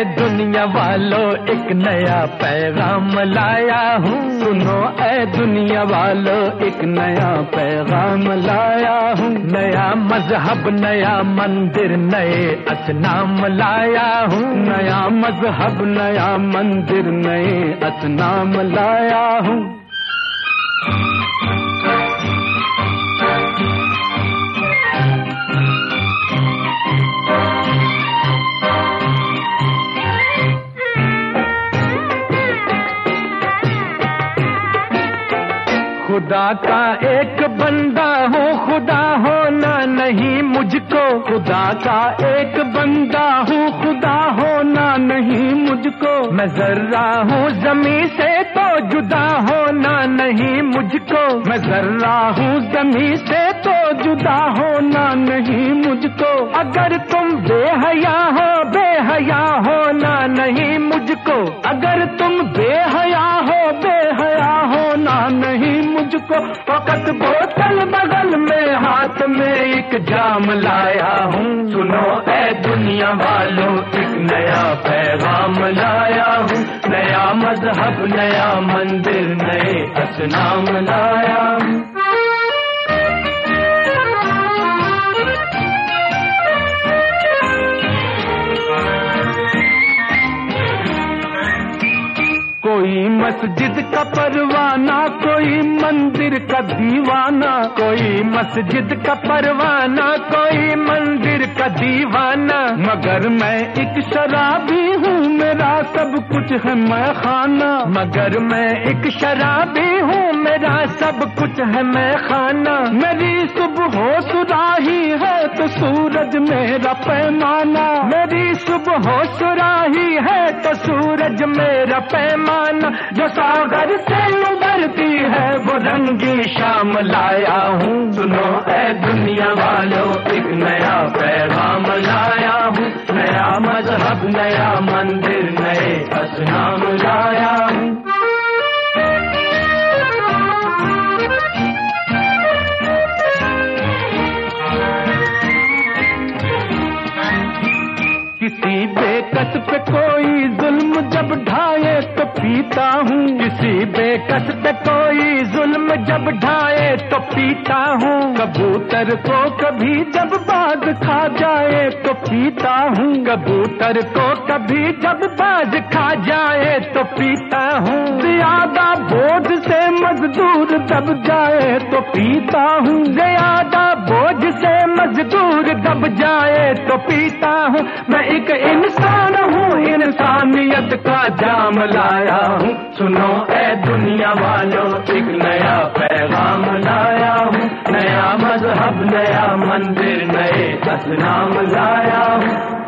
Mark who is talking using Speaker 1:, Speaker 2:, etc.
Speaker 1: दुनिया वालों एक नया पैगाम लाया हूँ। सुनो ऐ दुनिया वालों एक नया पैगाम लाया हूँ। नया मजहब नया मंदिर नए असनाम लाया हूँ। नया मजहब नया मंदिर नए असनाम लाया हूँ। खुदा का एक बंदा हूँ, खुदा होना नहीं मुझको। खुदा का एक बंदा हूँ, खुदा होना नहीं मुझको। मैं जर्रा हूँ ज़मीं से तो जुदा होना नहीं मुझको। मैं जर्रा हूँ ज़मीं से तो जुदा होना नहीं मुझको। अगर तुम बेहया होना नहीं मुझको। अगर तुम बेहया होना नहीं मुझको। फकत बोतल बगल में हाथ में एक जाम लाया हूँ। सुनो ऐ दुनिया वालों एक नया पैगाम लाया हूँ। नया मजहब नया मंदिर नए असनाम लाया हूँ। कोई मस्जिद का परवाना कोई मंदिर का दीवाना। कोई मस्जिद का परवाना कोई मंदिर का दीवाना। मगर मैं एक शराबी हूँ मेरा सब कुछ है मैं खाना। मगर मैं एक शराबी हूँ मेरा सब कुछ है मैं खाना। मेरी सुबह सुराही है तो सूरज मेरा पैमाना। मेरी सुबह सुराही है तो सूरज मेरा पैमाना। जो सागर से उभरती है वो रंगी शाम लाया हूँ। सुनो ऐ दुनिया वालों एक नया पैगाम लाया हूँ। नया मजहब नया मंदिर नए असनाम लाया हूँ। किसी बेकस पे कोई जुल्म जब ढाए तो पीता हूँ। किसी बेकस पे कोई जुल्म जब ढाए तो पीता हूँ। कबूतर को कभी जब बाज खा जाए तो पीता हूँ। कबूतर को कभी जब बाज खा जाए तो पीता हूँ। ज्यादा बोझ से मजदूर दब जाए तो पीता हूँ। ज्यादा बोझ से मजदूर दब जाए तो पीता हूँ। मैं एक इंसान हूँ इंसानियत का जाम लाया हूँ। सुनो ऐ दुनिया वालों एक नया पैगाम लाया हूँ। नया मजहब नया मंदिर नए असनाम लाया हूँ।